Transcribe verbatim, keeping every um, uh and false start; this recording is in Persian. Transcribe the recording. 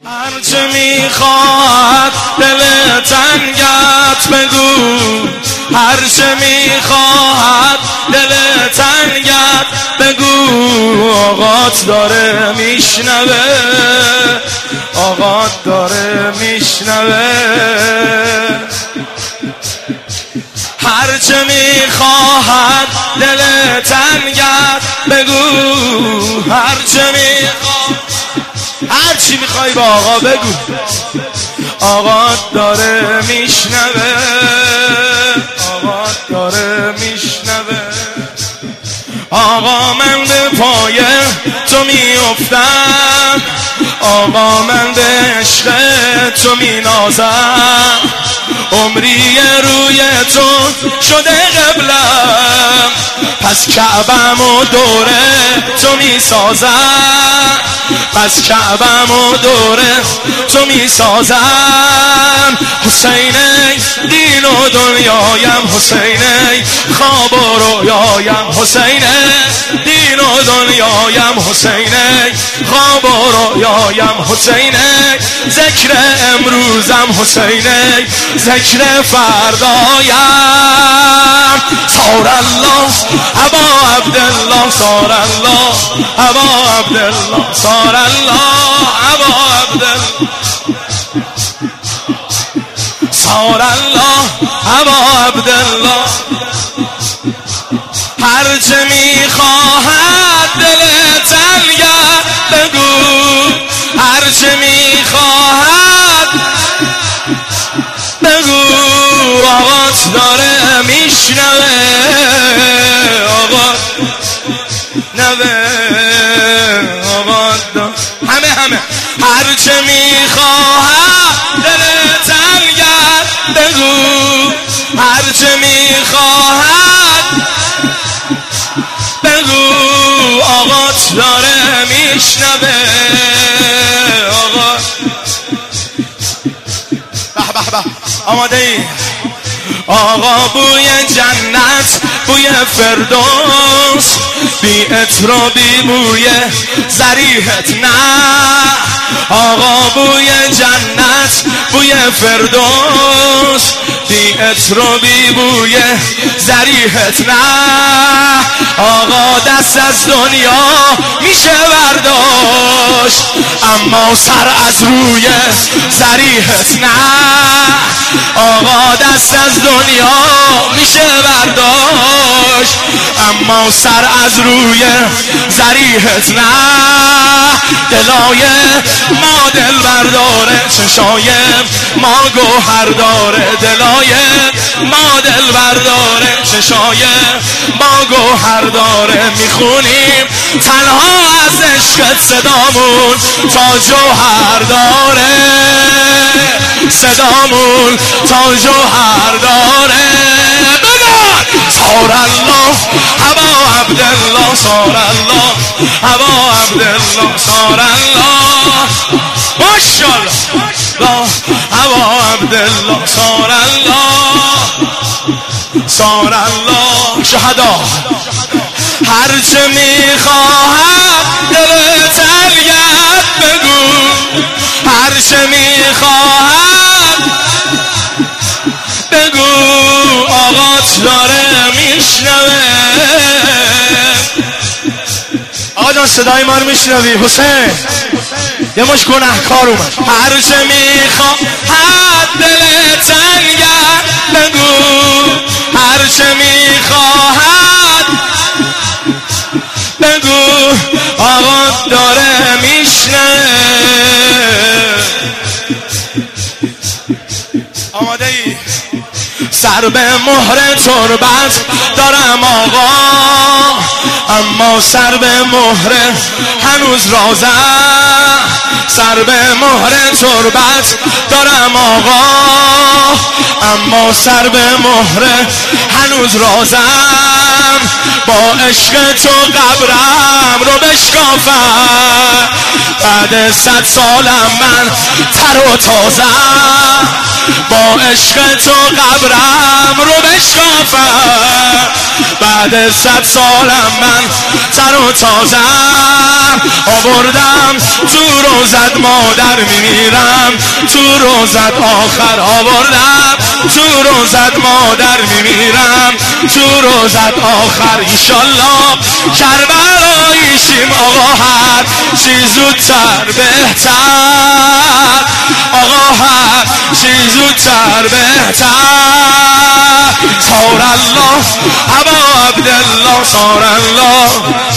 هرچه میخواد دل تنگت بگو، هرچه میخواد دل تنگت بگو. آقات داره میشنوه، آقات داره میشنوه. هرچه میخواد دل تنگت بگو، هرچه میخواد، هر چی میخوای با آقا بگو. آقا داره میشنوه، آقا داره میشنوه. آقا من به پای تو میافتم، آقا من به عشق تو مینازم. عمری روی تو شده قبلم، پس کعبم و دوره تو میسازم، پس کعبم و دوره تو میسازم. حسینی دین و دنیایم، حسینی خواب و رویایم، حسینی دین و دنیایم، حسینی خواب و رویایم، حسینی ذکر امروزم، حسینی ذکر فردایم. صار الله ابا عبدالله، صار الله ابا عبدالله، صار الله ابا عبدالله، صار الله ابا عبدالله. هرچه میخواهد دل تنگت بگو، هرچه میخواهد بگو. آقات داره میشنوه، آقات نوه، آقات داره همه همه. هرچه میخواهد دل تنگت بگو، هرچه میخواهد بگو. آقات داره میشنوه، آقا. به به به، آماده ای؟ آقا بوی جنت، بوی فردوس، بی عطر و بی بوی ذریحت نه. آقا بوی جنت، بوی فردوس، بی عطر و بی بوی ذریحت نه. آقا دست از دنیا میشه برداشت، اما سر از روی ذریحت نه. آقا دست از دنیا میشه برداشت، اما سر از روی ذریحت نه. دلای ما دل برداره، چشای ما گوهر داره. دلای ما دل برداره، چشای ما گوهر داره. میخونیم تنها از عشقت، صدامون تا جوهر داره، صدامون تا جوهر داره. بگن صار الله ابا عبدالله، صار الله ابا عبدالله، صار الله ماشاءالله ابا عبدالله، صار الله، صار الله. شهدا هرچه میخواهد دل تنگت بگو، هرچه میخواهد بگو. آقات داره میشنوه. آقا جان صدای ما رو میشنوی؟ حسین یه مش گناهکار اومد. هرچه میخواهد دل تنگت بگو، هرچه میخواهد بگو. آقا داره میشنوه. آماده ای؟ سر به مهر تربت دارم آقا، اما سر به مهر هنوز رازم. سر به مهر تربت دارم آقا، اما سر به مهر هنوز رازم. با عشق تو قبرم رو بشکافم. بعد صد سالم من تر و تازم، با عشق تو قبرم رو بشکافم. بعد صد سالم من تر و تازم، آوردم تو روزت مادر میمیرم، تو روزت آخر آوردم تو روزت مادر میمیرم، تو روزت آخر ایشالله کربلایی شیم. آقا هر چی زودتر بهتر، آقا هر چی زودتر بهتر. صار الله ابا عبدالله، صار الله